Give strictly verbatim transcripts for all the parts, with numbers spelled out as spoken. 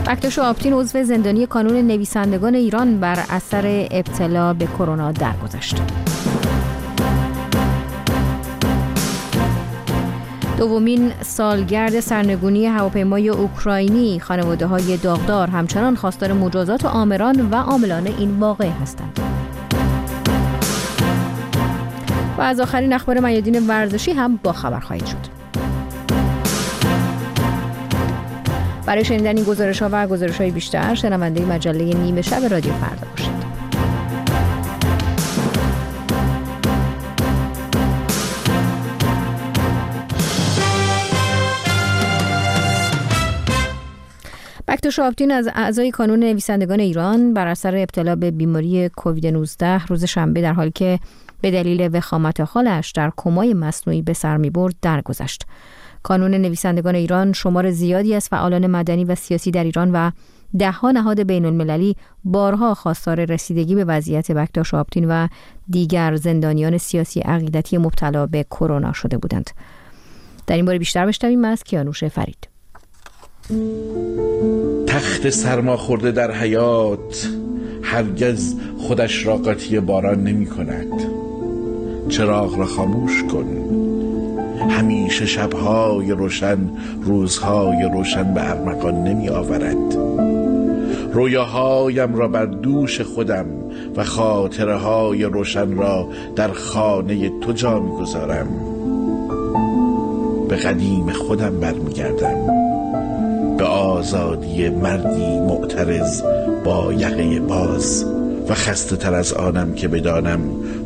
بکتاش آپتین عضو زندانی کانون نویسندگان ایران بر اثر ابتلا به کرونا درگذشت. دومین سالگرد سرنگونی هواپیمای اوکراینی، خانواده‌های داغدار همچنان خواستار مجازات آمران و عاملان این واقعه هستند. و از آخرین اخبار میادین ورزشی هم با خبر خواهید شد. برای شنیدن این گزارش‌ها و گزارش‌های بیشتر شنونده مجله نیمه شب رادیو فردا باشید. بکتاش آپتین از اعضای کانون نویسندگان ایران بر اثر ابتلا به بیماری کووید نوزده روز شنبه در حالی که به دلیل وخامت حالش در کمای مصنوعی به سر می‌برد درگذشت. کانون نویسندگان ایران شمار زیادی از فعالان مدنی و سیاسی در ایران و ده‌ها نهاد بین‌المللی بارها خواستار رسیدگی به وضعیت بکتاش آپتین و دیگر زندانیان سیاسی عقیدتی مبتلا به کرونا شده بودند. در این باره بیشتر بشنویم از کیانوش فرید. تخت سرما خورده در حیات هرگز خودش را قاطی باران نمی کند. چراغ را خاموش کن. همیشه شبهای روشن روزهای روشن به ارمغان نمی آورد. رویاهایم را بر دوش خودم و خاطره های روشن را در خانه تو جا می گذارم. به قدیم خودم برمیگردم، به آزادی مردی معترض با یقه باز و خسته تر از آنم که بدانم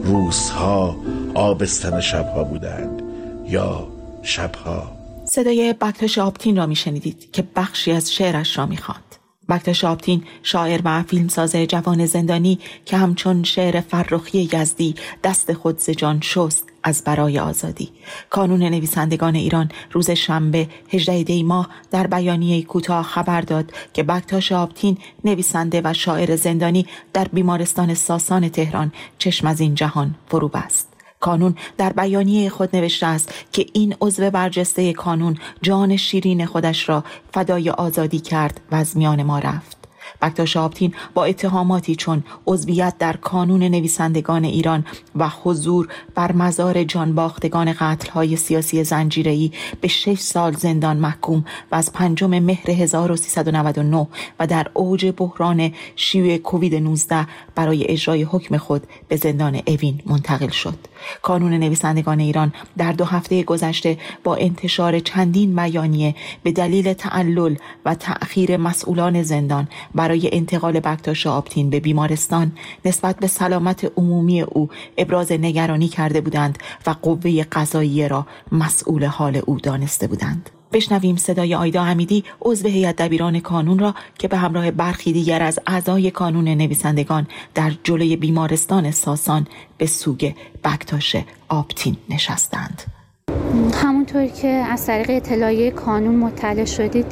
روزها آبستن شبها بودند یا شبها. صدای بکتاش آپتین را می شنیدید که بخشی از شعرش را می خواند. بکتاش آپتین شاعر و فیلمساز جوان زندانی که همچون شعر فرخی یزدی دست خود ز جان شست از برای آزادی. کانون نویسندگان ایران روز شنبه هجدهم دی ماه در بیانیه کوتاه خبر داد که بکتاش آپتین نویسنده و شاعر زندانی در بیمارستان ساسان تهران چشم از این جهان فرو بست. کانون در بیانیه خود نوشته است که این عضو برجسته کانون جان شیرین خودش را فدای آزادی کرد و از میان ما رفت. بکتاش آپتین با اتهاماتی چون عضویت در کانون نویسندگان ایران و حضور بر مزار جانباختگان قتل‌های سیاسی زنجیره‌ای به شش سال زندان محکوم و از پنجم مهر هزار و سیصد و نود و نه و در اوج بحران شیوع کووید نوزده برای اجرای حکم خود به زندان اوین منتقل شد. کانون نویسندگان ایران در دو هفته گذشته با انتشار چندین بیانیه به دلیل تعلل و تأخیر مسئولان زندان برای انتقال بکتاش آپتین به بیمارستان نسبت به سلامت عمومی او ابراز نگرانی کرده بودند و قوه قضاییه را مسئول حال او دانسته بودند. بشنویم صدای آیدا حمیدی عضو هیئت دبیران کانون را که به همراه برخی دیگر از اعضای کانون نویسندگان در جلوی بیمارستان ساسان به سوگ بکتاش آپتین نشستند. همونطور که از طریق اطلاعیه کانون مطلع شدید،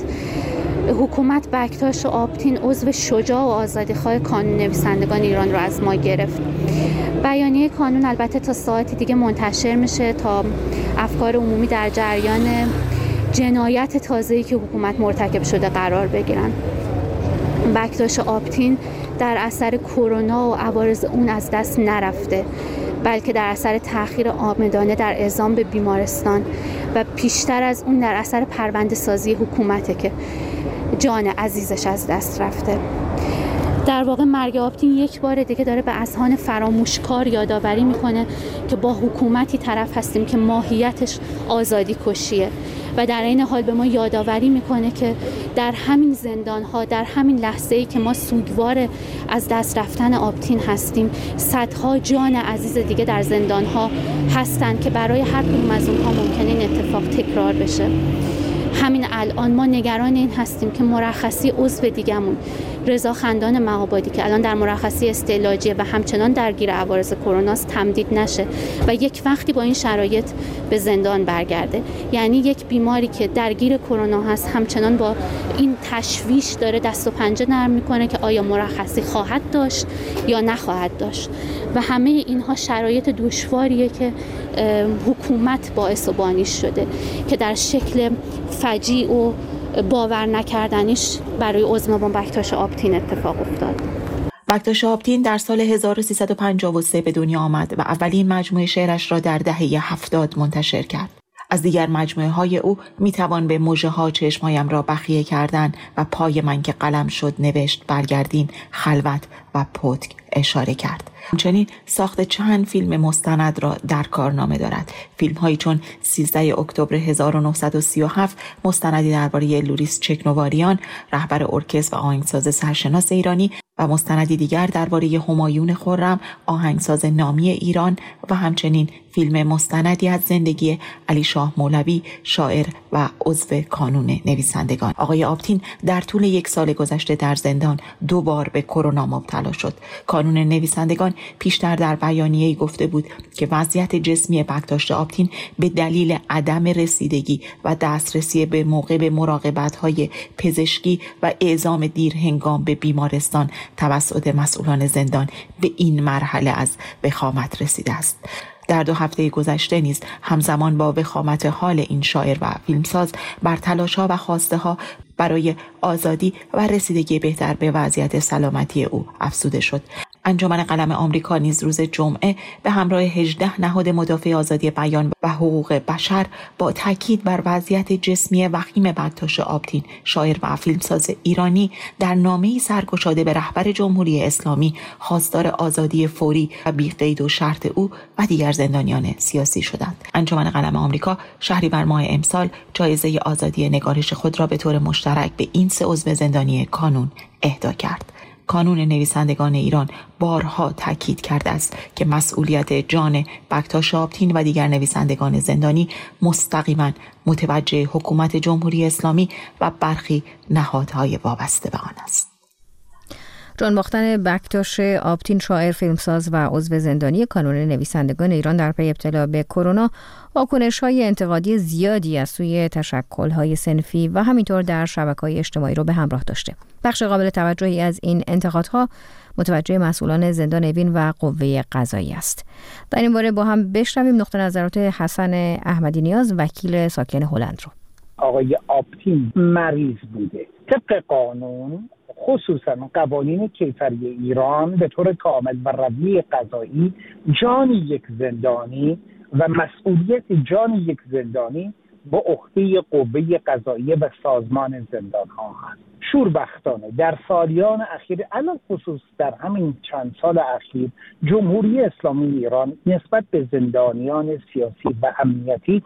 حکومت بکتاش آپتین عضو شجاع و آزادیخواه کانون نویسندگان ایران را از ما گرفت. بیانیه کانون البته تا ساعتی دیگه منتشر میشه تا افکار عمومی در جریان جنایت تازه‌ای که حکومت مرتکب شده قرار بگیرن. بکتاش آپتین در اثر کرونا و عوارض اون از دست نرفته، بلکه در اثر تأخیر عامدانه در اعزام به بیمارستان و پیشتر از اون در اثر پرونده سازی حکومته که جان عزیزش از دست رفته. در واقع مرگ آپتین یک بار دیگه داره به اذهان فراموشکار یادآوری میکنه که با حکومتی طرف هستیم که ماهیتش آزادی کشیه و در این حال به ما یادآوری میکنه که در همین زندان‌ها، در همین لحظه‌ای که ما سوگوار از دست رفتن آپتین هستیم، صدها جان عزیز دیگه در زندان‌ها هستن که برای هر کدوم از اونها ممکنه این اتفاق تکرار بشه. همین الان ما نگران این هستیم که مرخصی عضو دیگمون رضا خندان مهابادی که الان در مرخصی استعلاجیه و همچنان درگیر عوارض کرونا است تمدید نشه و یک وقتی با این شرایط به زندان برگرده. یعنی یک بیماری که درگیر کرونا هست همچنان با این تشویش داره دست و پنجه نرم میکنه که آیا مرخصی خواهد داشت یا نخواهد داشت و همه اینها شرایط دشواریه که حکومت باعث و بانی شده که در شکل فجیع و باور نکردنیش برای عظما بکتاش آپتین اتفاق افتاد. بکتاش آپتین در سال هزار و سیصد و پنجاه و سه به دنیا آمد و اولین مجموعه شعرش را در دهه هفتاد منتشر کرد. از دیگر مجموعه های او می توان به مژه ها چشمهایم را بخیه کردن و پای من که قلم شد نوشت برگردین، خلوت و پتک اشاره کرد. همچنین ساخت چند فیلم مستند را در کارنامه دارد. فیلم هایی چون سیزده اکتبر هزار و نهصد و سی و هفت مستندی درباره لوریس چکنواریان، رهبر ارکستر و آهنگساز سرشناس ایرانی، و مستندی دیگر درباره همایون خرم، آهنگساز نامی ایران، و همچنین فیلم مستندی از زندگی علی شاه مولوی، شاعر و عضو کانون نویسندگان. آقای آپتین در طول یک سال گذشته در زندان دو بار به کرونا مبتلا شد. کانون نویسندگان پیشتر در بیانیه‌ای گفته بود که وضعیت جسمی بکتاش آپتین به دلیل عدم رسیدگی و دسترسی به موقع به مراقبت‌های پزشکی و اعزام دیر هنگام به بیمارستان توسط مسئولان زندان به این مرحله از وخامت رسیده است. در دو هفته گذشته نیز همزمان با وخامت حال این شاعر و فیلمساز بر تلاش‌ها و خواسته‌ها برای آزادی و رسیدگی بهتر به وضعیت سلامتی او افزوده شد. انجمن قلم آمریکا نیز روز جمعه به همراه هجده نهاد مدافع آزادی بیان و حقوق بشر با تاکید بر وضعیت جسمی وخیم بکتاش آپتین، شاعر و فیلمساز ایرانی، در نامه‌ای سرگشاده به رهبر جمهوری اسلامی خواستار آزادی فوری و بی قید و شرط او و دیگر زندانیان سیاسی شدند. انجمن قلم آمریکا شهریور ماه امسال جایزه آزادی نگارش خود را به طور مشترک به این سه عضو زندانی کانون اهدا کرد. کانون نویسندگان ایران بارها تاکید کرده است که مسئولیت جان بکتاش آپتین و دیگر نویسندگان زندانی مستقیما متوجه حکومت جمهوری اسلامی و برخی نهادهای وابسته به آن است. جان باختن بکتاش آپتین، شاعر، فیلمساز و عضو زندانی کانون نویسندگان ایران در پی ابتلا به کرونا، واکنش‌های انتقادی زیادی از سوی تشکل‌های صنفی و همینطور در شبکه‌های اجتماعی رو به همراه داشته. بخش قابل توجهی از این انتقادها متوجه مسئولان زندان اوین و قوه قضاییه است. در این باره با هم بشنویم نقطه نظرات حسن احمدی نیاز، وکیل ساکن هلند رو. آقای آپتین مریض بوده. طبق قانون، خصوصا قوانین کیفری ایران، به طور کامل و روی قضایی جان یک زندانی و مسئولیت جان یک زندانی با عهده قوه قضاییه و سازمان زندان ها هست. شوربختانه در سالیان اخیر، الان خصوص در همین چند سال اخیر، جمهوری اسلامی ایران نسبت به زندانیان سیاسی و امنیتی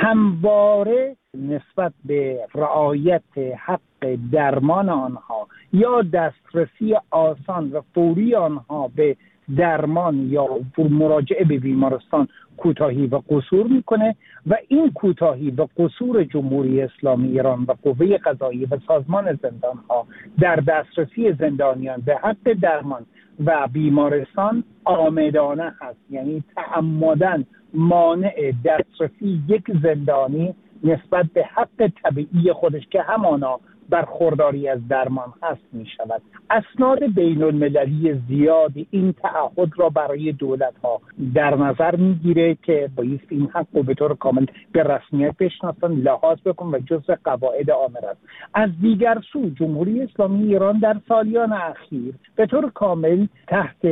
همواره نسبت به رعایت حق درمان آنها یا دسترسی آسان و فوری آنها به درمان یا مراجعه به بیمارستان کوتاهی و قصور میکنه و این کوتاهی و قصور جمهوری اسلامی ایران و قوه قضاییه و سازمان زندان ها در دسترسی زندانیان به حق درمان و بیمارستان آمدانه هست. یعنی تعمداً مانع دسترسی یک زندانی نسبت به حق طبیعی خودش که همانا برخورداری از درمان هست می شود. اسناد بین المللی زیادی این تعهد را برای دولت ها در نظر می گیره که باید این حق رو به طور کامل به رسمیت بشناسن، لحاظ بکن و جزء قواعد عامه است. از دیگر سو جمهوری اسلامی ایران در سالیان اخیر به طور کامل تحت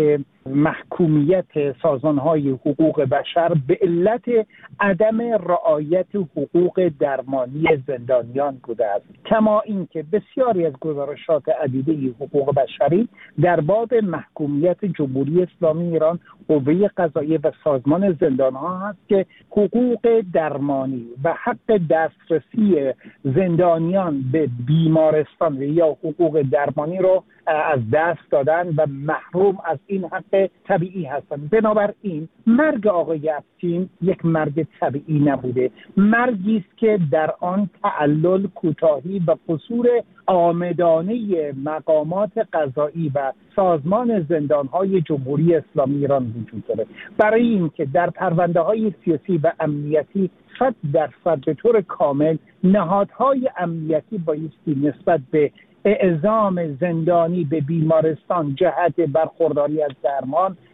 محکومیت سازمان‌های حقوق بشر به علت عدم رعایت حقوق درمانی زندانیان بوده است. کما اینکه بسیاری از گزارشات عدیده حقوق بشری در باب محکومیت جمهوری اسلامی ایران، قوه قضاییه و سازمان زندان‌ها هست که حقوق درمانی و حق دسترسی زندانیان به بیمارستان یا حقوق درمانی رو از دست دادن و محروم از این حق طبیعی هستند. بنابراین مرگ آقای آپتین یک مرگ طبیعی نبوده، مرگی است که در آن تعلل، کوتاهی و قصور عامدانه مقامات قضایی و سازمان زندان‌های جمهوری اسلامی ایران وجود داره. برای اینکه در پرونده‌های سیاسی و امنیتی صد درصد به طور کامل نهادهای امنیتی بایستی نسبت به اعزام زندانی به بیمارستان جهت برخورداری از درمان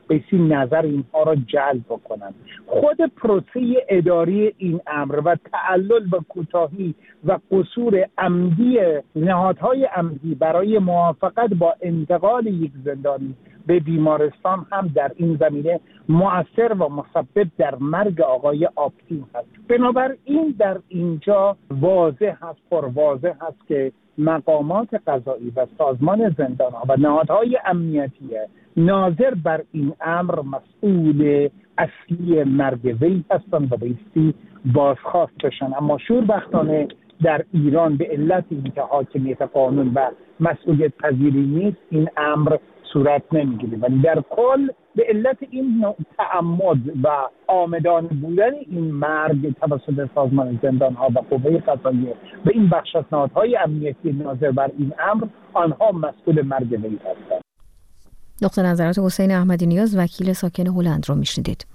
بایستی نظر اینها را جلب بکنن. خود پروسه اداری این امر و تعلل و کوتاهی و قصور عمدی نهادهای عمدی برای موافقت با انتقال یک زندانی به بیمارستان هم در این زمینه مؤثر و مسبب در مرگ آقای آپتین هست. بنابراین در اینجا واضح هست، پر واضح هست که مقامات قضایی و سازمان زندان‌ها و نهادهای امنیتی ناظر بر این امر مسئول اصلی مرگ وی هستند و بایستی بازخواست بشن. اما شوربختانه در ایران به علت اینکه حاکمیت قانون و مسئولیت پذیری نیست این امر صورت نمیگیره، ولی در کل به علت این نوع تعمد و عامدانه بودن این مرگ توسط سازمان زندان‌ها و قوه قضاییه به این بخش از نهادهای امنیتی ناظر بر این امر، آنها مسئول مرگ وی هستند. نقطه نظرات حسین احمدی نیاز، وکیل ساکن هلند رو میشنیدید.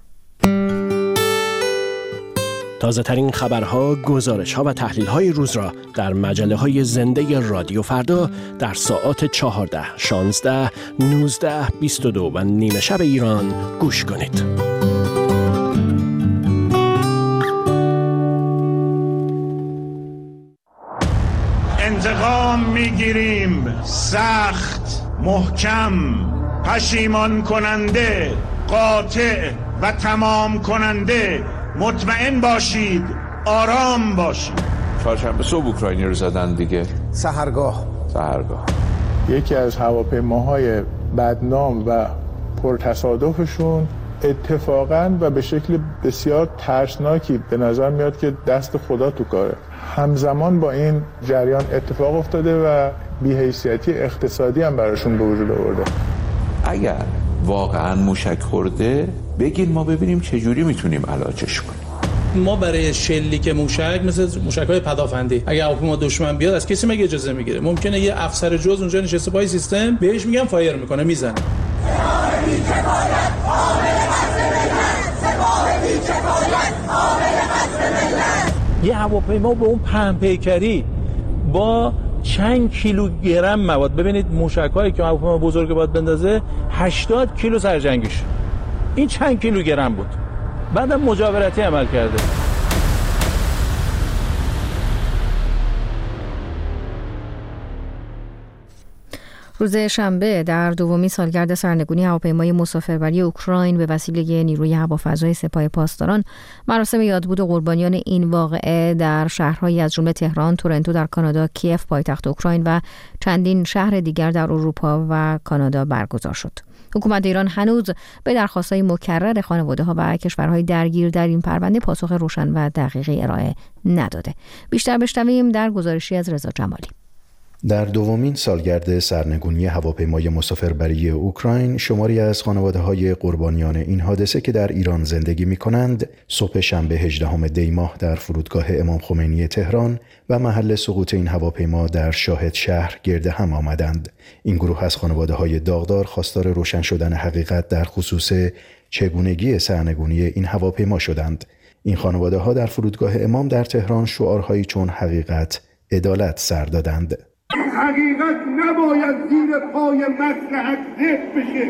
تازه ترین خبرها، گزارش‌ها و تحلیل‌های روز را در مجله‌های زنده رادیو فردا در ساعات چهارده، شانزده، نوزده، بیست و دو و نیمه شب ایران گوش کنید. انتقام می‌گیریم، سخت، محکم، پشیمان کننده، قاطع و تمام کننده. مطمئن باشید، آرام باشید. چهارشنبه صبح اوکراینی رو زدن دیگه. سحرگاه سحرگاه یکی از هواپیماهای بدنام و پرتصادفشون اتفاقاً و به شکل بسیار ترسناکی به نظر میاد که دست خدا تو کاره. همزمان با این جریان اتفاق افتاده و بی‌حیثیتی اقتصادی هم براشون به وجود آورده. اگر واقعاً موشک خورده بگین ما ببینیم چجوری میتونیم علاجش کنیم. ما برای شلیک موشک مثل موشک‌های پدافندی اگه هواپیما دشمن بیاد از کسی مگه اجازه میگیره؟ ممکنه یه افسر جز اونجا نشسته پای سیستم بهش میگم فایر میکنه، میزنه. یه هواپیما به اون پهن پیکری با چند کیلوگرم مواد، ببینید موشک‌هایی که هواپیما بزرگ باید بندازه هشتاد کیلو سرجنگیش، این چند کیلوگرم بود. بعدم مجاورتی عمل کرده. روز شنبه در دومین سالگرد سرنگونی هواپیمای مسافربری اوکراین به وسیله نیروی هوافضای سپاه پاسداران، مراسم یادبود قربانیان این واقعه در شهرهایی از جمله تهران، تورنتو در کانادا، کیف پایتخت اوکراین و چندین شهر دیگر در اروپا و کانادا برگزار شد. حکومت ایران هنوز به درخواست‌های مکرر خانواده‌ها و کشورهای درگیر در این پرونده پاسخ روشن و دقیقی ارائه نداده. بیشتر بشنویم در گزارشی از رضا جمالی. در دومین سالگرد سرنگونی هواپیمای مسافربری اوکراین، شماری از خانواده‌های قربانیان این حادثه که در ایران زندگی می‌کنند، صبح شنبه هجدهم دی ماه در فرودگاه امام خمینی تهران و محل سقوط این هواپیما در شاهد شهر گرد هم آمدند. این گروه از خانواده‌های داغدار خواستار روشن شدن حقیقت در خصوص چگونگی سرنگونی این هواپیما شدند. این خانواده‌ها در فرودگاه امام در تهران شعارهایی چون حقیقت، عدالت سر دادند. حقیقت نباید زیر پای مصلحت ذبح بشه.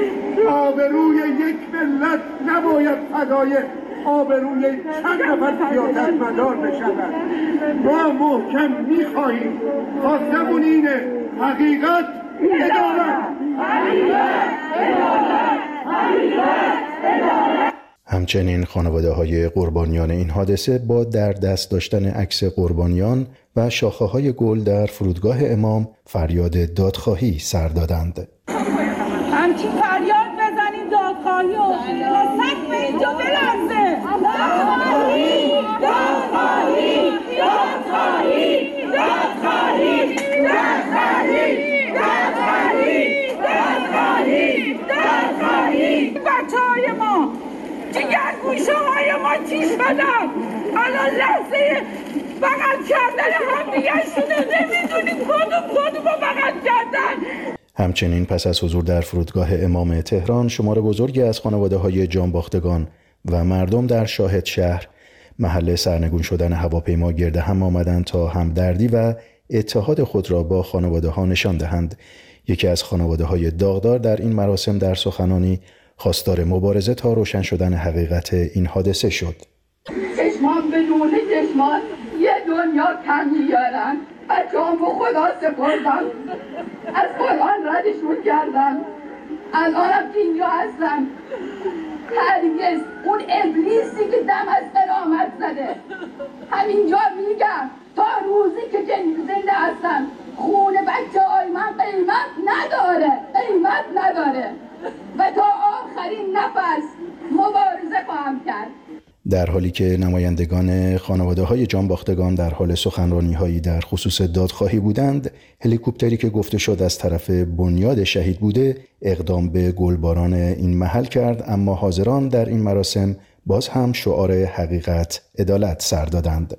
آبروی یک ملت نباید فدای آبروی چند نفر سیاستمدار بشود. ما محکم میخواهیم، خواستمون اینه: حقیقت، عدالت. حقیقت، عدالت. حقیقت، عدالت. همچنین خانواده‌های قربانیان این حادثه با در دست داشتن عکس قربانیان و شاخه‌های گل در فرودگاه امام فریاد دادخواهی سر دادند. همچین فریاد بزنید دادخواهی و تا سقف اینجا بلرزه. دادخواهی، دادخواهی، دادخواهی، دادخواهی، دادخواهی، دادخواهی، دادخواهی، دادخواهی. بچه‌های ما، جگر گوشه‌های ما چی شدن؟ الان لحظه بغل کردن هم دیگه شده، نمیدونیم کدوم کدوم رو بغل کردن. همچنین پس از حضور در فرودگاه امام تهران، شمار بزرگی از خانواده‌های جانباختگان و مردم در شاهد شهر محل سرنگون شدن هواپیما گرد هم آمدند تا همدردی و اتحاد خود را با خانواده‌ها نشان دهند. یکی از خانواده‌های داغدار در این مراسم در سخنانی خواستار مبارزه تا روشن شدن حقیقت این حادثه شد. چشمان بدون چشمان یه دنیا کم میارن، بچه‌ام به خدا سپردم، از قرآن ردشون کردم، الانم که اینجا هستم. هرگز اون ابلیسی که دم از قیامت زده، همینجا میگم تا روزی که زنده هستم خون بچه های من قیمت نداره، قیمت نداره و تا آخرین نفس مبارزه خواهم کرد. در حالی که نمایندگان خانواده‌های جانباختگان در حال سخنرانی‌هایی در خصوص دادخواهی بودند، هلیکوپتری که گفته شد از طرف بنیاد شهید بوده اقدام به گلباران این محل کرد، اما حاضران در این مراسم باز هم شعار حقیقت، عدالت سر دادند.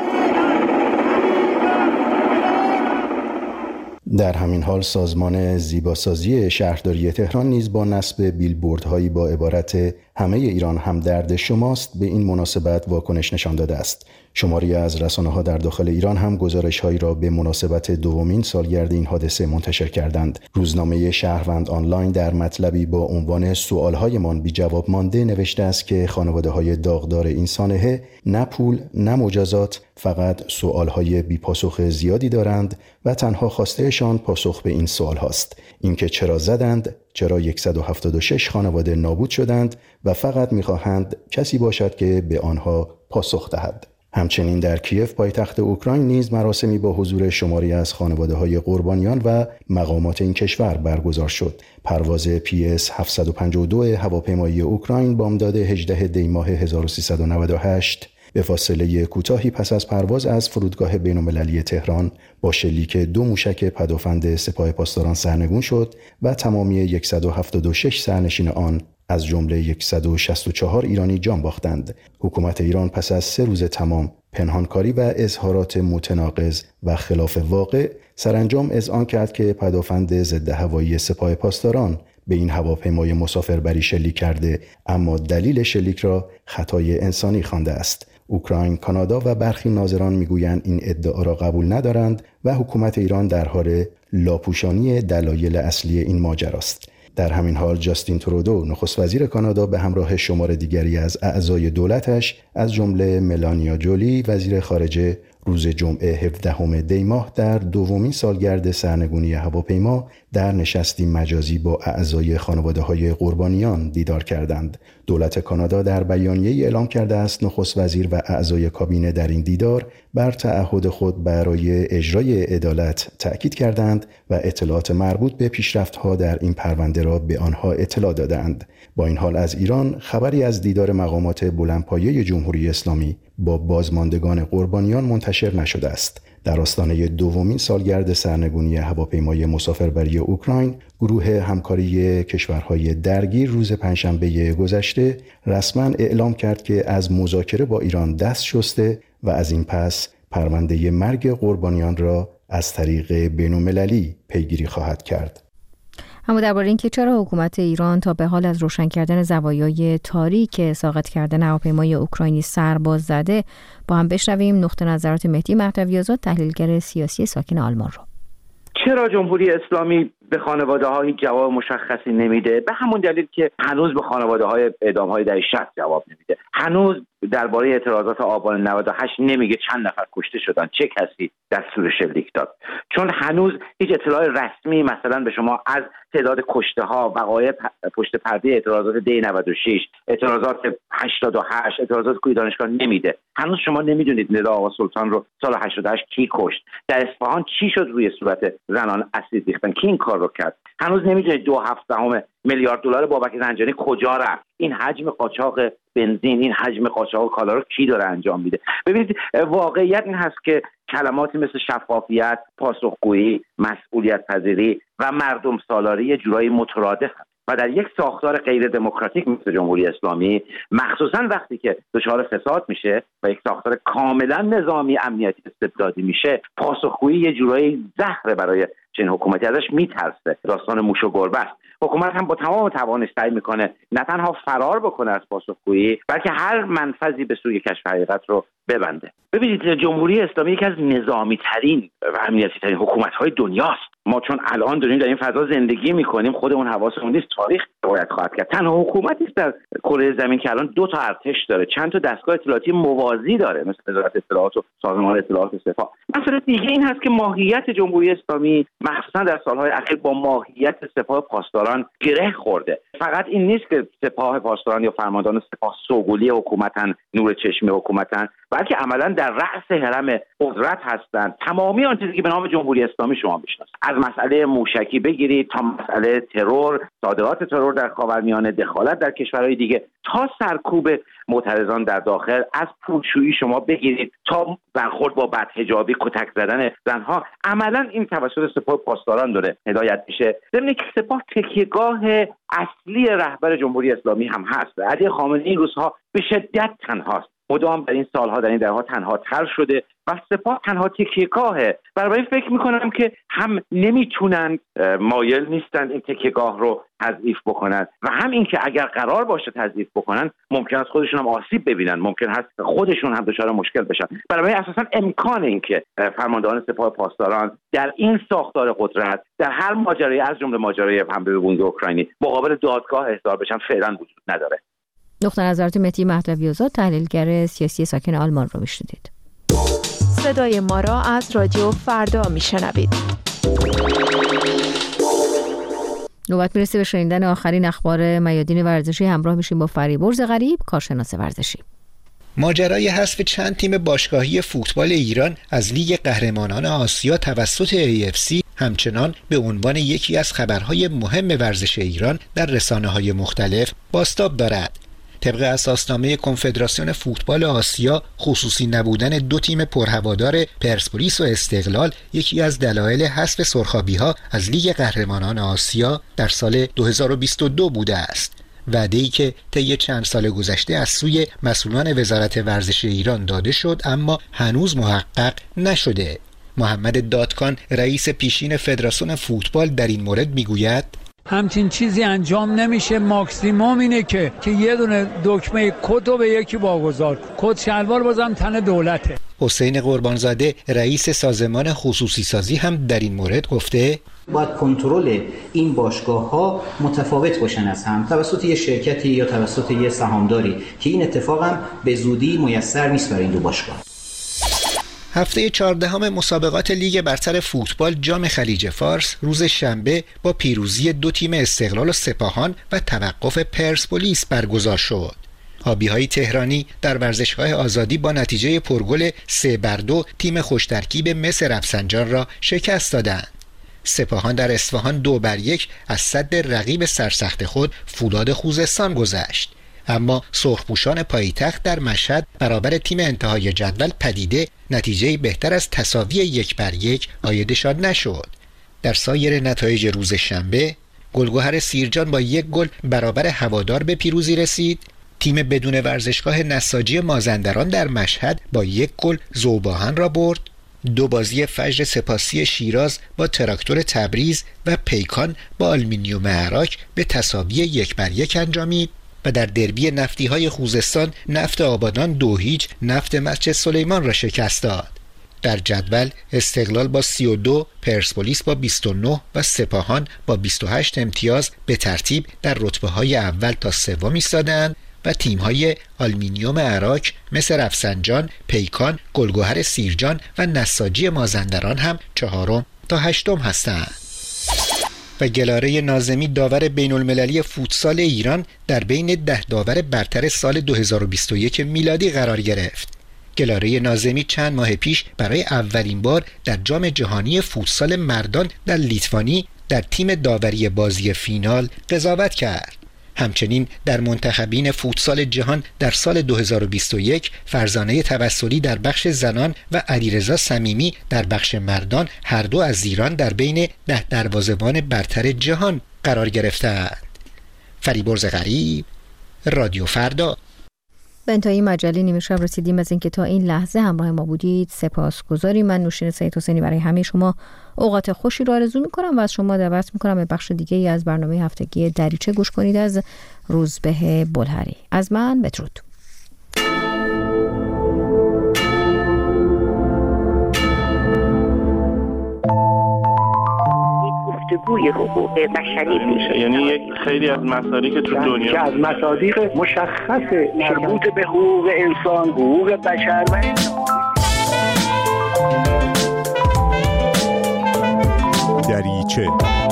در همین حال سازمان زیباسازی شهرداری تهران نیز با نصب بیلبوردهایی با عبارت همه ایران همدرد شماست به این مناسبت واکنش نشان داده است. شماری از رسانه‌ها در داخل ایران هم گزارش‌هایی را به مناسبت دومین سالگرد این حادثه منتشر کردند. روزنامه شهروند آنلاین در مطلبی با عنوان سوال‌هایمان بی جواب مانده نوشته است که خانواده‌های داغدار این سانحه نه پول نه مجازات، فقط سوال‌های بی پاسخ زیادی دارند و تنها خواستهشان پاسخ به این سوال هاست: اینکه چرا زدند، چرا صد و هفتاد و شش خانواده نابود شدند و فقط می‌خواهند کسی باشد که به آنها پاسخ دهد. همچنین در کیف پایتخت اوکراین نیز مراسمی با حضور شماری از خانواده‌های قربانیان و مقامات این کشور برگزار شد. پرواز پی اس هفتصد و پنجاه و دو هواپیمایی اوکراین بامداد هجدهم دی ماه هزار و سیصد و نود و هشت به فاصله کوتاهی پس از پرواز از فرودگاه بین‌المللی تهران با شلیک دو موشک پدافند سپاه پاسداران سرنگون شد و تمامی صد و هفتاد و شش سرنشین آن از جمله صد و شصت و چهار ایرانی جان باختند. حکومت ایران پس از سه روز تمام پنهانکاری و اظهارات متناقض و خلاف واقع سرانجام اذعان کرد که پدافند ضد هوایی سپاه پاسداران به این هواپیمای مسافربری شلیک کرده، اما دلیل شلیک را خطای انسانی خوانده است. اوکراین، کانادا و برخی ناظران میگویند این ادعا را قبول ندارند و حکومت ایران در حال لاپوشانی دلایل اصلی این ماجراست. در همین حال جاستین ترودو نخست وزیر کانادا به همراه شمار دیگری از اعضای دولتش از جمله ملانیا جولی وزیر خارجه روز جمعه هفدهم دی ماه در دومین سالگرد سرنگونی هواپیما در نشستی مجازی با اعضای خانواده‌های قربانیان دیدار کردند. دولت کانادا در بیانیه‌ای اعلام کرده است نخست وزیر و اعضای کابینه در این دیدار بر تعهد خود برای اجرای عدالت تأکید کردند و اطلاعات مربوط به پیشرفت‌ها در این پرونده را به آنها اطلاع دادند. با این حال از ایران خبری از دیدار مقامات بلندپایه جمهوری اسلامی با بازماندگان قربانیان منتشر نشده است. در آستانه دومین سالگرد سرنگونی هواپیمای مسافربری اوکراین، گروه همکاری کشورهای درگیر روز پنجشنبه گذشته رسما اعلام کرد که از مذاکره با ایران دست شسته و از این پس پرونده مرگ قربانیان را از طریق بین‌المللی پیگیری خواهد کرد. اما درباره اینکه چرا حکومت ایران تا به حال از روشن کردن زوایای تاریک ساقط کردن هواپیمای اوکراینی سر باز زده، با هم بشنویم نقطه نظرات مهدی مهدوی‌آزاد، تحلیلگر سیاسی ساکن آلمان رو. چرا جمهوری اسلامی به خانواده‌ها هیچ جواب مشخصی نمیده؟ به همون دلیل که هنوز به خانواده‌های اعدام‌های دهه شصت جواب نمیده. هنوز درباره اعتراضات آبان نود و هشت نمیگه چند نفر کشته شدن، چه کسی دستور شلیک داد، چون هنوز هیچ اطلاع رسمی مثلا به شما از تعداد کشته‌ها، وقایع پشت پرده اعتراضات دی نود و شش، اعتراضات هشتاد و هشت، اعتراضات کوی دانشگاه نمیده. هنوز شما نمیدونید ندا آقا سلطان رو سال هشتاد و هشت کی کشت، در اصفهان چی شد روی صورت زنان اسید ریختن، کی این کار رو کرد. هنوز نمیدونید دو هفدهم میلیارد دلار بابک زنجانی کجا رفت. این حجم قاچاق بنزین، این حجم قاچاق کالا رو کی داره انجام میده؟ ببینید واقعیت این هست که کلماتی مثل شفافیت، پاسخگویی، مسئولیت پذیری و مردم سالاری یه جورایی مترادف هست و در یک ساختار غیر دموکراتیک مثل جمهوری اسلامی، مخصوصا وقتی که دچار فساد میشه و یک ساختار کاملا نظامی امنیتی استبدادی میشه، پاسخگویی یه جورایی زهر برای چنین حکومتی ازش میترسه. داستان موش و گربه است. حکومت هم با تمام توانش سعی میکنه نه تنها فرار بکنه از پاسخگویی، بلکه هر منفذی به سوی کشف حقیقت رو ببنده. ببینید جمهوری اسلامی یکی از نظامی ترین و امنیتی ترین حکومت های دنیاست. ما چون الان داریم در این فضا زندگی میکنیم خودمون حواسمون نیست، تاریخ باید خواهد کرد. تنها حکومتی است در کره زمین که الان دو تا ارتش داره، چند تا دستگاه اطلاعاتی موازی داره مثل وزارت اطلاعات و سازمان اطلاعات سپاه. مسئله دیگه این هست که ماهیت جمهوری اسلامی مخصوصا در سالهای اخیر با ماهیت سپاه پاسداران گره خورده. فقط این نیست که سپاه پاسداران یا فرماندهان سپاه سوگلی حکومتن، نور چشم حکومتن، بلکه عملا در رأس هرم قدرت هستند. تمامی آن چیزی که به نام جمهوری اسلامی شما میشناسید، از مسئله موشکی بگیرید تا مسئله ترور، صادرات ترور در خاورمیانه، دخالت در کشورهای دیگه، تا سرکوب معترضان در داخل، از پولشویی شما بگیرید تا برخورد با بدحجابی، کتک زدن زنها، عملا این توسط سپاه پاسداران داره هدایت میشه. ضمن که سپاه تکیهگاه اصلی رهبر جمهوری اسلامی هم هست. علی خامنه‌ای این روزها به شدت تنهاست، مدام در این سالها در این دهها تنها تر شده و سپاه تنها تکیهگاهه. برای فکر میکنم که هم نمیتونن، مایل نیستن این تکیهگاه رو تضعیف بکنن و هم این که اگر قرار باشه تضعیف بکنن ممکن است خودشون هم آسیب ببینن، ممکن هست خودشون هم دچار مشکل بشن. برای اساسا امکان این که فرماندهان سپاه پاسداران در این ساختار قدرت در هر ماجرایی از جمله ماجرای حمله به بنک اوکراینی مقابل دادگاه احضار بشن فعلا وجود نداره. نقطه نظرات مهدی مهدوی آزاد، تحلیلگر سیاسی ساکن آلمان رو میشنیدید. صدای ما را از رادیو فردا میشنوید. نوبت میرسه به شنیدن آخرین اخبار میادین ورزشی. همراه میشیم با فریبرز غریب، کارشناس ورزشی. ماجرای حذف چند تیم باشگاهی فوتبال ایران از لیگ قهرمانان آسیا توسط ای اف سی همچنان به عنوان یکی از خبرهای مهم ورزش ایران در رسانه‌های مختلف بازتاب دارد. طبق اساسنامه کنفدراسیون فوتبال آسیا، خصوصی نبودن دو تیم پرهوادار پرسپولیس و استقلال یکی از دلایل حذف سرخابی‌ها از لیگ قهرمانان آسیا در سال دو هزار و بیست و دو بوده است. وعده‌ای که طی چند سال گذشته از سوی مسئولان وزارت ورزش ایران داده شد اما هنوز محقق نشده. محمد دادکان، رئیس پیشین فدراسیون فوتبال، در این مورد میگوید همچین چیزی انجام نمیشه. ماکسیموم اینه که که یه دونه دکمه کدو به یکی واگذار کن. کد شلوار بازم تن دولته. حسین قربانزاده، رئیس سازمان خصوصی سازی، هم در این مورد گفته باید کنترل این باشگاه‌ها متفاوت باشن از هم، توسط یه شرکتی یا توسط یه سهامداری، که این اتفاق هم به زودی میسر نیست برای این دو باشگاه. هفته چهاردهم مسابقات لیگ برتر فوتبال جام خلیج فارس روز شنبه با پیروزی دو تیم استقلال و سپاهان و توقف پرسپولیس برگزار شد. آبی‌های تهرانی در ورزشگاه آزادی با نتیجه پرگل سه بر دو تیم خوشترکیب مس رفسنجان را شکست دادند. سپاهان در اصفهان دو بر یک از صد رقیب سرسخت خود فولاد خوزستان گذشت. اما سرخپوشان پایتخت در مشهد برابر تیم انتهای جدول پدیده نتیجه بهتر از تساوی یک بر یک عایدشان نشد. در سایر نتایج روز شنبه، گلگهر سیرجان با یک گل برابر هوادار به پیروزی رسید. تیم بدون ورزشگاه نساجی مازندران در مشهد با یک گل ذوب‌آهن را برد. دو بازی فجر سپاسی شیراز با تراکتور تبریز و پیکان با آلومینیوم عراق به تساوی یک بر یک انجامید. و در دربی نفتی های خوزستان نفت آبادان دو هیچ نفت مسجد سلیمان را شکست داد. در جدول استقلال با سی و دو، پرسپولیس با بیست و نه و سپاهان با بیست و هشت امتیاز به ترتیب در رتبه های اول تا سوم ایستادند و تیم های آلومینیوم عراق مثل رفسنجان، پیکان، گلگهر سیرجان و نساجی مازندران هم چهارم تا هشتم هستند. و گلاره ناظمی، داور بین المللی فوتسال ایران، در بین ده داور برتر سال دو هزار و بیست و یک میلادی قرار گرفت. گلاره ناظمی چند ماه پیش برای اولین بار در جام جهانی فوتسال مردان در لیتوانی در تیم داوری بازی فینال قضاوت کرد. همچنین در منتخبین فوتسال جهان در سال دو هزار و بیست و یک فرزانه توسلی در بخش زنان و علیرضا صمیمی در بخش مردان هر دو از ایران در بین ده دروازه‌بان برتر جهان قرار گرفتند. فریبرز غریب، رادیو فردا. به انتهای مجله نیمه شب رسیدیم. از اینکه تا این لحظه همراه ما بودید سپاسگزاریم. من نوشین سید حسینی برای همه شما اوقات خوشی رو آرزو میکنم و از شما دعوت میکنم به بخش دیگه ای از برنامه هفتگی دریچه گوش کنید از روزبه بلهری. از من بدرود. گفتگوی حقوق بشری میشه، یعنی یک خیلی از مصادیق که تو دنیا که از مصادیق مشخص مربوط به حقوق انسان، حقوق بشر و دریچه.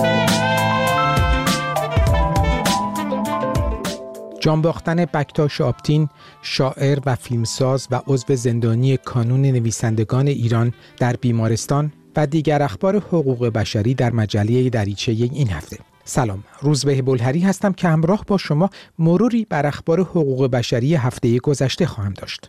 جانباختن بکتاش آپتین، شاعر و فیلمساز و عضو زندانی کانون نویسندگان ایران در بیمارستان و دیگر اخبار حقوق بشری در مجله دریچه این هفته. سلام، روزبه بلهری هستم که همراه با شما مروری بر اخبار حقوق بشری هفته گذشته خواهم داشت.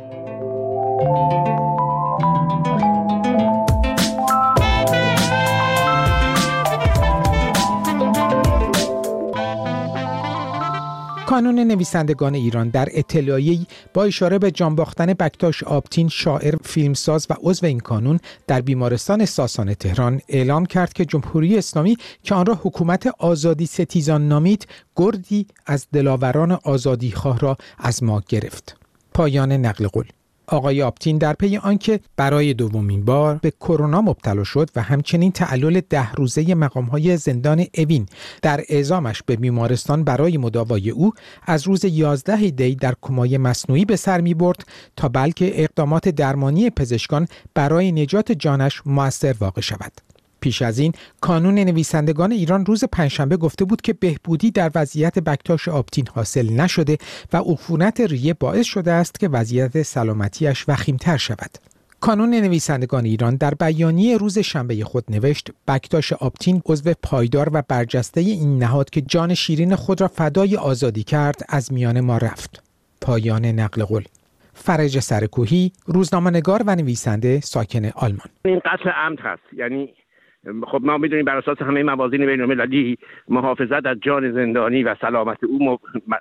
کانون نویسندگان ایران در اطلاعیه‌ای با اشاره به جانباختن بکتاش آپتین، شاعر، فیلمساز و عضو این کانون در بیمارستان ساسان تهران اعلام کرد که جمهوری اسلامی که آن را حکومت آزادی ستیزان نامید، گردی از دلاوران آزادیخواه را از ما گرفت. پایان نقل قول. آقای آپتین در پی آنکه برای دومین بار به کرونا مبتلا شد و همچنین تعلل ده روزه مقام‌های زندان اوین در اعزامش به بیمارستان برای مداوای او از روز یازده دی در کمای مصنوعی به سر می‌برد تا بلکه اقدامات درمانی پزشکان برای نجات جانش مؤثر واقع شود. پیش از این کانون نویسندگان ایران روز پنجشنبه گفته بود که بهبودی در وضعیت بکتاش آپتین حاصل نشده و عفونت ریه باعث شده است که وضعیت سلامتیش وخیم‌تر شود. کانون نویسندگان ایران در بیانیه روز شنبه خود نوشت: بکتاش آپتین عضو پایدار و برجسته این نهاد که جان شیرین خود را فدای آزادی کرد از میان ما رفت. پایان نقل قول. فرج سرکوهی، روزنامه‌نگار و نویسنده ساکن آلمان. این قتل عمد هست، یعنی خب ما میدونیم بر اساس همه موازین بین‌المللی محافظت از جان زندانی و سلامت او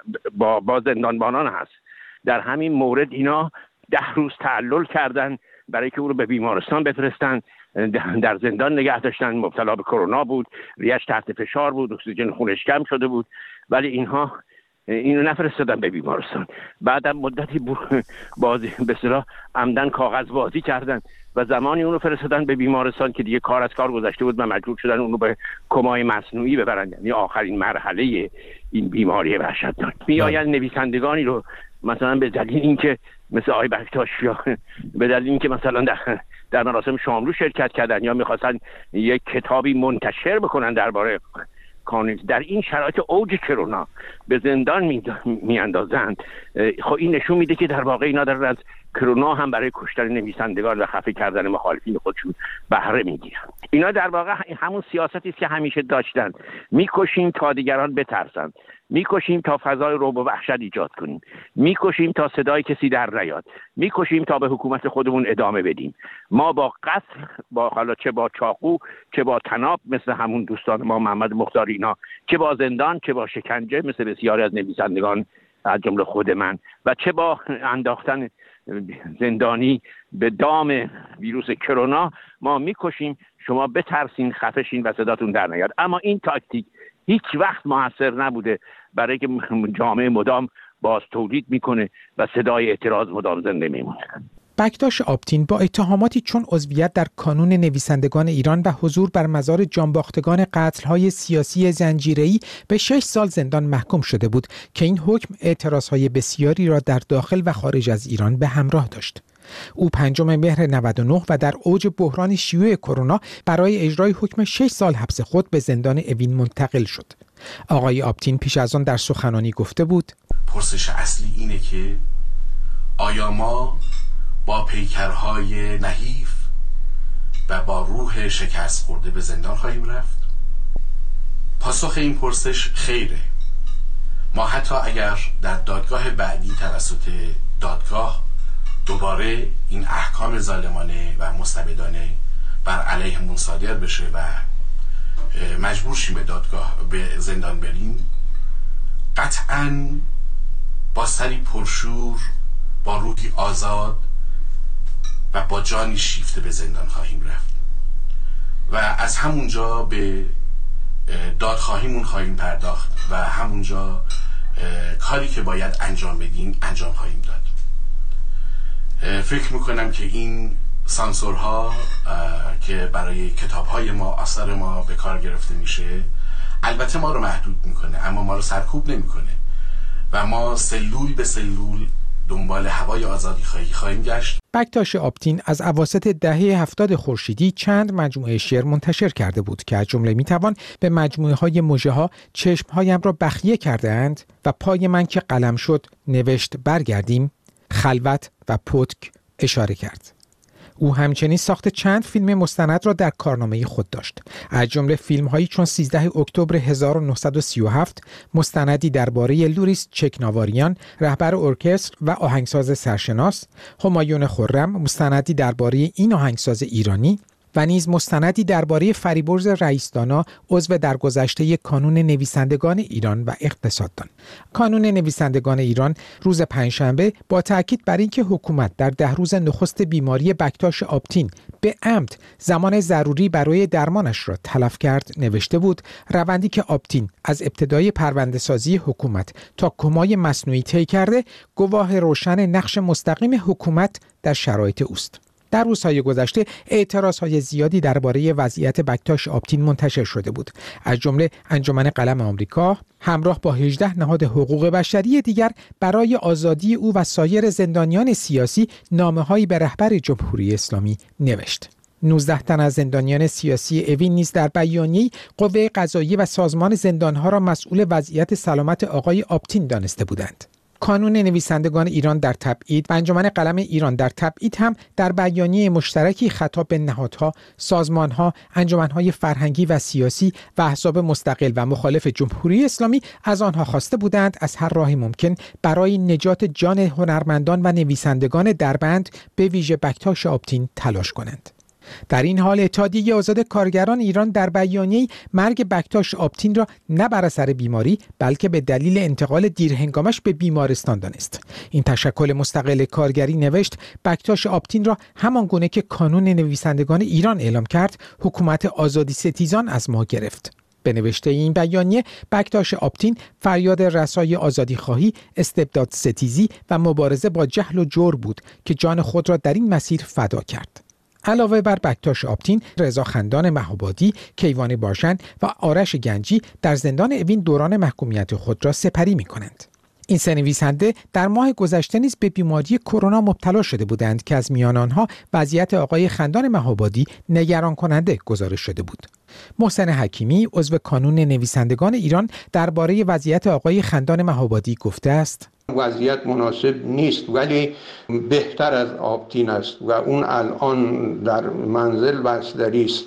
با با زندانبانان هست. در همین مورد اینا ده روز تعلل کردن برای که او رو به بیمارستان بفرستن، در زندان نگه داشتن. مبتلا به کرونا بود، ریش تحت فشار بود، اکسیژن خونش کم شده بود، ولی اینها اینو نفرستادن به بیمارستان. بعدم مدتی بازی به اصطلاح عمدن کاغذ بازی کردن و زمانی اون رو فرستادن به بیمارستان که دیگه کار از کار گذشته بود و مجبور شدن اون رو به کمای مصنوعی ببرن، یعنی آخرین مرحله این بیماری وحشتناک. میآیند نویسندگانی رو مثلا به دلیل اینکه مثل آقای بکتاش یا به دلیل اینکه مثلا در در مراسم شاملو شرکت کردن یا می‌خواستن یک کتابی منتشر بکنن درباره کانون، در این شرایط اوج کرونا به زندان میاندازند. خب این نشون میده که در واقع اینا دارن از کرونا هم برای کشتن نویسندگان و خفه کردن مخالفین خودشون بهره میگیرن. اینا در واقع همون سیاستی است که همیشه داشتن: میکشیم تا دیگران بترسن، میکشیم تا فضای رعب و وحشت ایجاد کنیم، میکشیم تا صدای کسی در نیاد، میکشیم تا به حکومت خودمون ادامه بدیم. ما با قتل، با حالا چه با چاقو چه با طناب مثل همون دوستان ما محمد مختاری اینا، چه با زندان چه با شکنجه مثل بسیاری از نویسندگان از جمله خود من، و چه با انداختن زندانی به دام ویروس کرونا، ما میکشیم شما بترسین، خفشین و صداتون در نیاد. اما این تاکتیک هیچ وقت موثر نبوده، برای که جامعه مدام باز تولید میکنه و صدای اعتراض مدام زنده میمونه. بکتاش آپتین با اتهاماتی چون عضویت در کانون نویسندگان ایران و حضور بر مزار جانباختگان قتل‌های سیاسی زنجیره‌ای به شش سال زندان محکوم شده بود که این حکم اعتراضهای بسیاری را در داخل و خارج از ایران به همراه داشت. او پنجم مهر نود و نه و در اوج بحران شیوع کرونا برای اجرای حکم شش سال حبس خود به زندان اوین منتقل شد. آقای آپتین پیش از آن در سخنرانی گفته بود: پرسش اصلی اینه که آیا ما با پیکرهای نحیف و با روح شکست خورده به زندان خواهیم رفت؟ پاسخ این پرسش خیره. ما حتی اگر در دادگاه بعدی توسط دادگاه دوباره این احکام ظالمانه و مستبدانه بر علیهمون صادر بشه و مجبور شیم به دادگاه به زندان بریم، قطعاً با سری پرشور، با روحی آزاد و با جانی شیفته به زندان خواهیم رفت و از همونجا به دادخواهیمون خواهیم پرداخت و همونجا کاری که باید انجام بدیم انجام خواهیم داد. فکر میکنم که این سانسورها که برای کتابهای ما، آثار ما به کار گرفته میشه، البته ما رو محدود میکنه اما ما رو سرکوب نمیکنه و ما سلول به سلول دنبال هوای آزادی خواهی خواهیم گشت. بکتاش آپتین از اواسط دهه هفتاد خورشیدی چند مجموعه شعر منتشر کرده بود که از جمله میتوان به مجموعه های مژه ها چشمهایم را بخیه کرده اند و پای من که قلم شد نوشت برگردیم، خلوت و پتک اشاره کرد. او همچنین ساخت چند فیلم مستند را در کارنامه خود داشت. از جمله فیلم‌هایی چون سیزده اکتبر هزار و نهصد و سی و هفت، مستندی درباره لوریس چکناواریان، رهبر ارکستر و آهنگساز سرشناس، همایون خرم، مستندی درباره این آهنگساز ایرانی و نیز مستندی درباره فریبرز رئیسدانا، عضو درگذشته کانون نویسندگان ایران و اقتصاددان. کانون نویسندگان ایران روز پنجشنبه با تاکید بر اینکه حکومت در ده روز نخست بیماری بکتاش آپتین به عمد زمان ضروری برای درمانش را تلف کرد نوشته بود روندی که آپتین از ابتدای پرونده‌سازی حکومت تا کمای مصنوعی طی کرده گواه روشن نقش مستقیم حکومت در شرایط اوست. در روزهای گذشته اعتراضهای زیادی درباره وضعیت بکتاش آپتین منتشر شده بود. از جمله انجمن قلم آمریکا همراه با هجده نهاد حقوق بشری دیگر برای آزادی او و سایر زندانیان سیاسی نامه‌هایی به رهبر جمهوری اسلامی نوشت. نوزده تن از زندانیان سیاسی اوین نیز در بیانیه‌ای قوه قضاییه و سازمان زندانها را مسئول وضعیت سلامت آقای آپتین دانسته بودند. کانون نویسندگان ایران در تبعید و انجمن قلم ایران در تبعید هم در بیانیه مشترکی خطاب به نهادها، سازمانها، انجمنهای فرهنگی و سیاسی و احزاب مستقل و مخالف جمهوری اسلامی از آنها خواسته بودند از هر راهی ممکن برای نجات جان هنرمندان و نویسندگان دربند به ویژه بکتاش آپتین تلاش کنند. در این حال اتحادیه آزاد کارگران ایران در بیانیه‌ای مرگ بکتاش آپتین را نه بر اثر بیماری بلکه به دلیل انتقال دیرهنگامش به بیمارستان دانست. این تشکل مستقل کارگری نوشت بکتاش آپتین را همان گونه که کانون نویسندگان ایران اعلام کرد حکومت آزادی ستیزان از ما گرفت. به نوشته این بیانیه بکتاش آپتین فریاد رسای آزادی خواهی، استبداد ستیزی و مبارزه با جهل و جور بود که جان خود را در این مسیر فدا کرد. علاوه بر بکتاش آپتین، رضا خندان مهابادی، کیوان باشن و آرش گنجی در زندان اوین دوران محکومیت خود را سپری می کنند. این سه نویسنده در ماه گذشته نیز به بیماری کرونا مبتلا شده بودند که از میان آنها وضعیت آقای خندان مهابادی نگران کننده گزارش شده بود. محسن حکیمی عضو کانون نویسندگان ایران درباره وضعیت آقای خندان مهابادی گفته است: وضعیت مناسب نیست ولی بهتر از آپتین است و اون الان در منزل بستری است،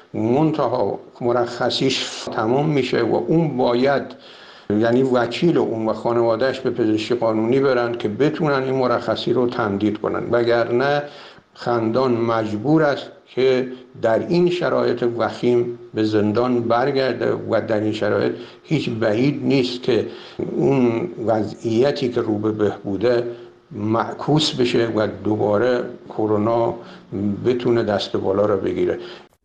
منتها مرخصیش تمام میشه و اون باید یعنی وکیل اون و خانوادهش به پزشکی قانونی برن که بتونن این مرخصی رو تمدید کنن، وگرنه خندان مجبور است که در این شرایط وخیم به زندان برگرده و در این شرایط هیچ بعید نیست که اون وضعیتی که رو به بهبوده معکوس بشه و دوباره کرونا بتونه دست بالا را بگیره.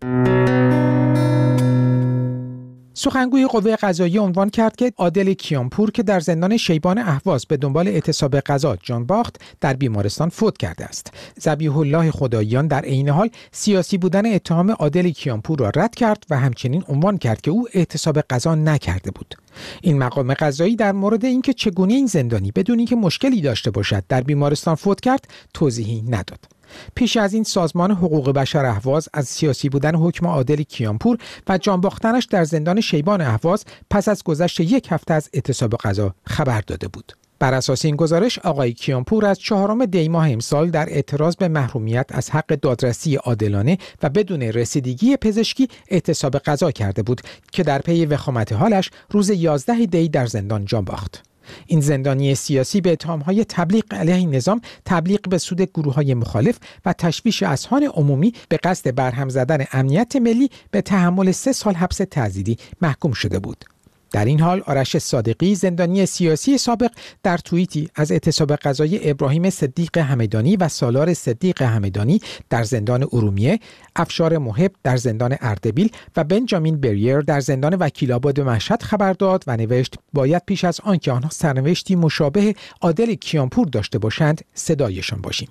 سخنگوی قوه قضاییه عنوان کرد که عادل کیانپور که در زندان شیبان اهواز به دنبال اعتصاب قضا جان باخت در بیمارستان فوت کرده است. ذبیح الله خداییان در عین حال سیاسی بودن اتهام عادل کیانپور را رد کرد و همچنین عنوان کرد که او اعتصاب قضا نکرده بود. این مقام قضایی در مورد اینکه چگونه این زندانی بدون اینکه مشکلی داشته باشد در بیمارستان فوت کرد توضیحی نداد. پیش از این سازمان حقوق بشر اهواز از سیاسی بودن حکم عادل کیانپور و جان باختنش در زندان شیبان اهواز پس از گذشت یک هفته از اعتصاب قضا خبر داده بود. بر اساس این گزارش آقای کیانپور از چهارم دی ماه امسال در اعتراض به محرومیت از حق دادرسی عادلانه و بدون رسیدگی پزشکی اعتصاب قضا کرده بود که در پی وخامت حالش روز یازده دی در زندان جان باخت. این زندانی سیاسی به اتهام‌های تبلیغ علیه نظام، تبلیغ به سود گروه‌های مخالف و تشویش اذهان عمومی به قصد برهم زدن امنیت ملی به تحمل سه سال حبس تعزیری محکوم شده بود. در این حال آرش صادقی زندانی سیاسی سابق در توییتی از اعتصاب قضایی ابراهیم صدیق همدانی و سالار صدیق همدانی در زندان ارومیه، افشار محب در زندان اردبیل و بنجامین بریر در زندان وکیل‌آباد مشهد خبر داد و نوشت باید پیش از آنکه آنها سرنوشتی مشابه عادل کیانپور داشته باشند صدایشان باشیم.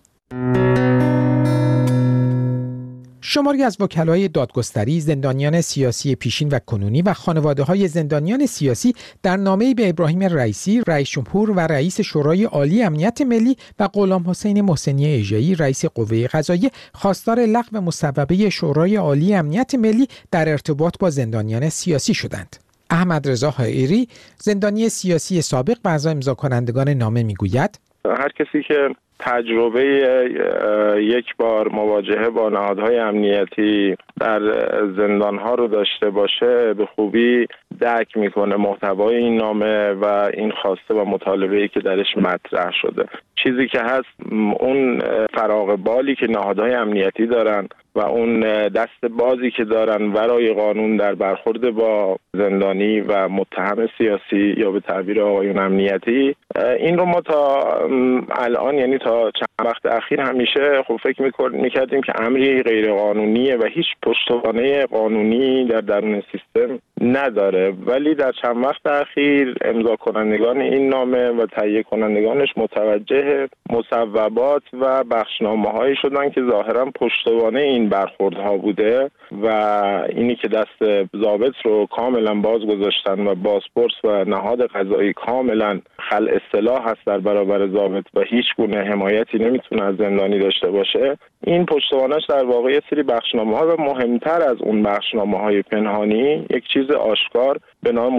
شماری از وکلای دادگستری، زندانیان سیاسی پیشین و کنونی و خانواده‌های زندانیان سیاسی در نامه‌ای به ابراهیم رئیسی، رئیس جمهور و رئیس شورای عالی امنیت ملی و غلام حسین محسنی ایجایی، رئیس قوه قضاییه، خواستار لغو مصوبه شورای عالی امنیت ملی در ارتباط با زندانیان سیاسی شدند. احمد رضا حائری، زندانی سیاسی سابق و از امضا کنندگان نامه میگوید: هر کسی که تجربه یک بار مواجهه با نهادهای امنیتی در زندانها رو داشته باشه به خوبی درک میکنه محتوای این نامه و این خواسته و مطالبه‌ای که درش مطرح شده. چیزی که هست اون فراغ بالی که نهادهای امنیتی دارن و اون دست بازی که دارن ورای قانون در برخورد با زندانی و متهم سیاسی یا به تعبیر آقایون امنیتی، این رو ما تا الان یعنی تا چند وقت اخیر همیشه خب فکر میکردیم که امری غیر قانونیه و هیچ پشتوانه قانونی در درون سیستم نداره، ولی در چند وقت اخیر امضا کنندگان این نامه و تهیه کنندگانش متوجه مصوبات و بخشنامه‌هایی شدن که ظاهرا پشتوانه این برخوردها بوده و اینی که دست ضابط رو کاملا باز گذاشتن و بازپرس و نهاد قضایی کاملا خلع اصطلاح هست در برابر ضابط و هیچ گونه حمایتی نمیتونه از زندانی داشته باشه. این پشتوانش در واقع یه سری بخشنامه‌ها و مهمتر از اون بخشنامه‌های پنهانی یک چیز آشکار به نام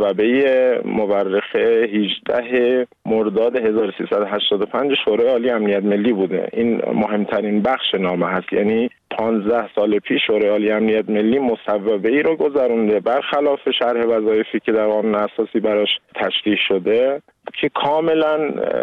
مصوبه مورخه هجده مرداد هزار و سیصد و هشتاد و پنج شورای عالی امنیت ملی بوده. این مهمترین بخش نامه هست، یعنی پانزده سال پیش شورای عالی امنیت ملی مصوبه ای رو گذرونده برخلاف شرح وظایفی که در قانون اساسی براش تشریح شده که کاملا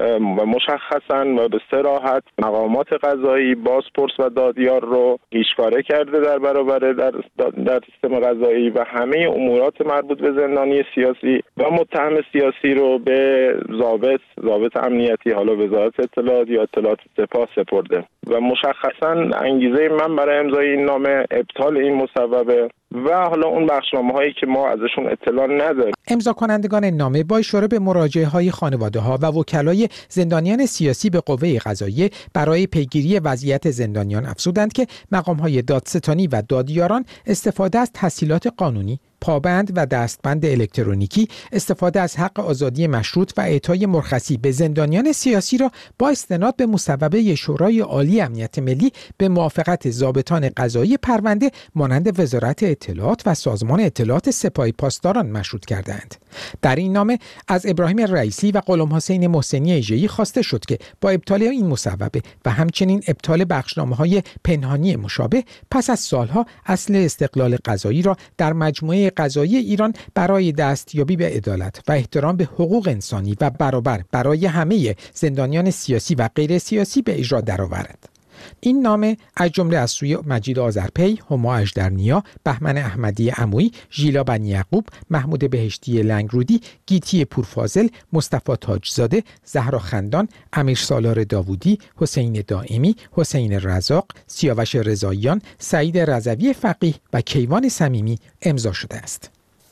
و مشخصا و به صراحت مقامات قضایی بازپرس و دادیار رو هیچکاره کرده در برابر در در سیستم قضایی و همه امورات مربوط به زندانی سیاسی و متهم سیاسی رو به ضابط ضابط امنیتی، حالا وزارت اطلاعات یا اطلاعات سپاه سپرده و مشخصا انگیزه من برای امضای این نامه ابطال این مصوبه و حالا اون بخشنامه هایی که ما ازشون اطلاع نداریم. امضا کنندگان نامه با اشاره به مراجعه های خانواده ها و وکلای زندانیان سیاسی به قوه قضاییه برای پیگیری وضعیت زندانیان افزودند که مقام های دادستانی و دادیاران استفاده از تسهیلات قانونی، پابند و دستبند الکترونیکی، استفاده از حق آزادی مشروط و اعطای مرخصی به زندانیان سیاسی را با استناد به مصوبه شورای عالی امنیت ملی به موافقت ضابطان قضایی پرونده مانند وزارت اطلاعات و سازمان اطلاعات سپاه پاسداران مشروط کردند. در این نامه از ابراهیم رئیسی و غلام حسین محسنی ایجایی خواسته شد که با ابطال این مصوبه و همچنین ابطال بخشنامه‌های پنهانی مشابه پس از سالها اصل استقلال قضایی را در مجموعه قضایی ایران برای دستیابی به عدالت و احترام به حقوق انسانی و برابر برای همه زندانیان سیاسی و غیر سیاسی به اجرا درآورد. این نامه از جمله از سوی مجید آذرپی، هما اژدرنیا، بهمن احمدی عمویی، ژیلا بنی یعقوب، محمود بهشتی لنگرودی، گیتی پورفاضل، مصطفی تاجزاده، زهرا خندان، امیر سالار داوودی، حسین دائمی، حسین رزاق، سیاوش رضاییان، سعید رضوی فقیه و کیوان صمیمی امضا شده است.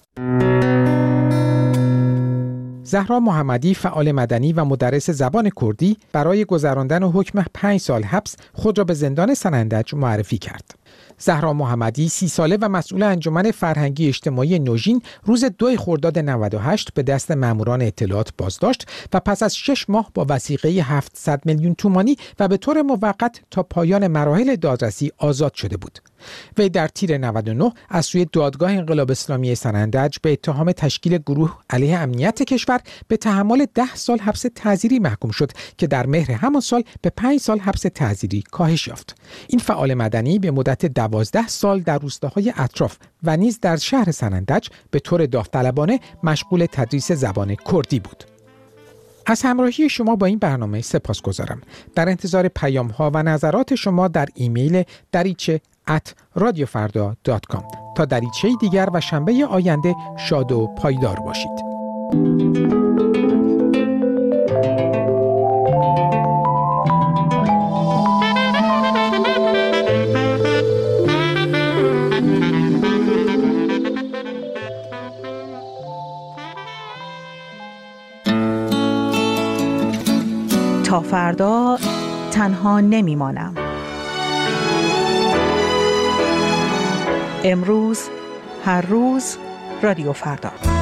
زهرا محمدی، فعال مدنی و مدرس زبان کردی، برای گذراندن حکم پنج سال حبس خود را به زندان سنندج معرفی کرد. زهرا محمدی سی ساله و مسئول انجمن فرهنگی اجتماعی نوژین روز دو خرداد نود و هشت به دست ماموران اطلاعات بازداشت و پس از شش ماه با وثیقه هفتصد میلیون تومانی و به طور موقت تا پایان مراحل دادرسی آزاد شده بود. وی در تیر نود و نه از سوی دادگاه انقلاب اسلامی سنندج به اتهام تشکیل گروه علیه امنیت کشور به تحمل ده سال حبس تعزیری محکوم شد که در مهر همان سال به پنج سال حبس تعزیری کاهش یافت. این فعال مدنی به مدت دوازده سال در روستاهای اطراف و نیز در شهر سنندج به طور داوطلبانه مشغول تدریس زبان کردی بود. از همراهی شما با این برنامه سپاسگزارم. در انتظار پیام‌ها و نظرات شما در ایمیل دریچه ات رادیو فردا دات کام. تا دریچه دیگر و شنبه آینده شاد و پایدار باشید. تا فردا تنها نمیمانم. امروز هر روز رادیو فردا.